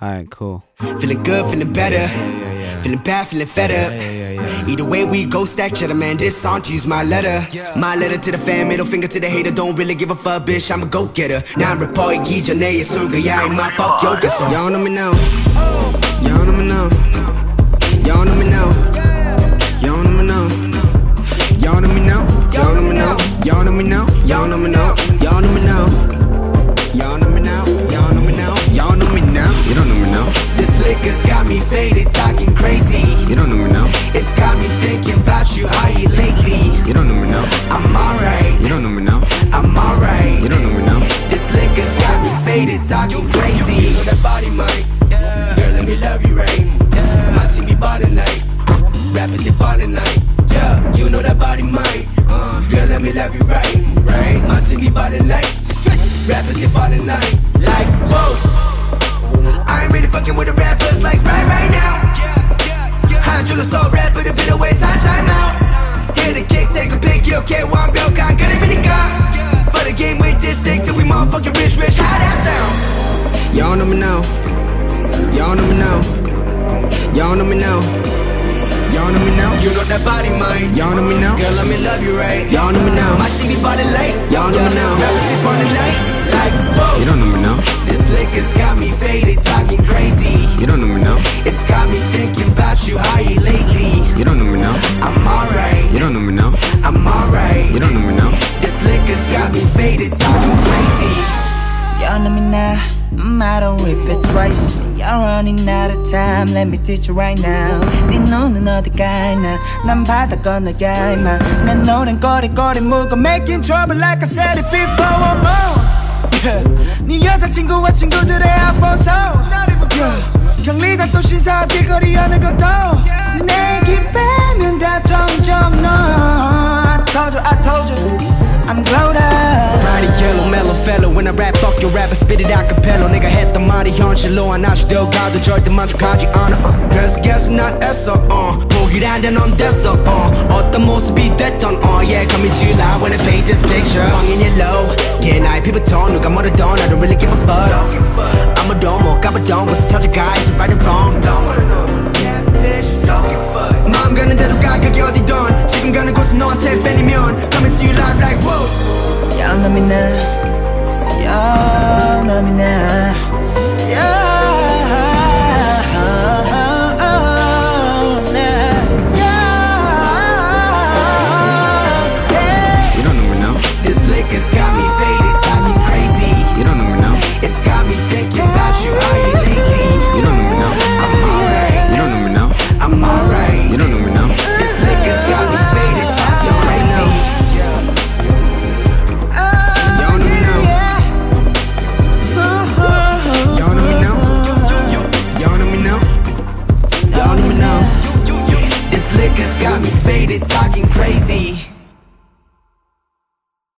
Alright, cool. Feeling good, feeling better. Feeling bad, feeling better. Either way we go, stack cheddar, man. This song to use my letter. My letter to the fan, middle finger to the hater. Don't really give a fuck, bitch, I'm a go-getter. 난 래퍼 이기 전에 예술가야 임마 fuck your guess. Y'all know me now. Y'all know me now. Y'all know me now. Y'all know me now. Y'all know me now. Y'all know me now. Y'all know me now. Y'all know me now. Y'all know me now. Y'all know me now. Y'all know me now. Y'all know me now. You don't know me now. This liquor's got me faded, talking crazy. You don't know me now. It's got me thinking about you, how you lately. You don't know me now. I'm alright. You don't know me now. I'm alright. You don't know me now. This liquor's got me faded, talking crazy. You know that body, mine. Girl, let me love you right. My team be ballin' like rappers, they fallin' like. Yeah, you know that body, mine. Girl, let me love you right. My team be ballin' like rappers, they fallin' like whoa. I ain't really fucking with the rappers like right now. 한 줄로 써 랩을 빌어 왜 time out. Hit a kick, take a pick, 이렇게 완벽한 그림이니까. For the game with this stick till we motherfucking rich, how that sound? Y'all know me now. Y'all know me now. Y'all know me now. Y'all know me now. You know that body, mine. Y'all know me now. Girl, let me love you right. Y'all know me now. My team be ballin' late. Y'all know me now. Rappers be fallin' late. Like whoa. You don't know me now. This liquor's got me faded, talking crazy. You don't know me now. It's got me thinking about you, how you lately. You don't know me now. I'm alright. You don't know me now. I'm alright. You don't know me now. This liquor's got me faded, talking crazy. Y'all know me now. I don't repeat twice. You're running out of time. Let me teach you right now. 네 눈은 어디가 있나? 난 바다 건너야 임마. 내 노래는 거리거리 물고 making trouble like I said it before. I'm on. 네 여자친구와 친구들의 앞보소. 경리가 또 신사 길거리 어느 것도 내기 빼면 다 점점 너. I told you, I'm glowed up. Body yellow, mellow fellow. When I rap, fuck your rapper, spit it a cappella. 내가 했던 말이 현실로 안 아쉬워 가도 절대 만족하지 않아. 그래서 계속 난 애써 포기란 넌 됐어 어떤 모습이 됐던 yeah, coming to you live when I paint this picture. 광인 yellow, yeah, 나의 피부톤 누가 뭐래도 I don't really give a fuck. 아무도 못 가봤던 곳을 찾아가 있어 right or wrong. Don't wanna know, yeah, bitch, talking fuck. 마음 가는 대로 가격이 어디든 지금 가는 곳은 너한테 팬이면 coming to you live like whoa. Y'all know me now. Y'all know me now. You don't know me now. This liquor's got me faded, talking crazy. You don't know me now. It's got me thinking about you, how you lately. You don't know me now. I'm alright. You don't know me now. I'm alright. You don't know me now. This liquor's got me faded, talking crazy. Y'all know me now. Y'all know me now. Y'all know me now. Y'all know me now. This liquor's got me faded, talking crazy.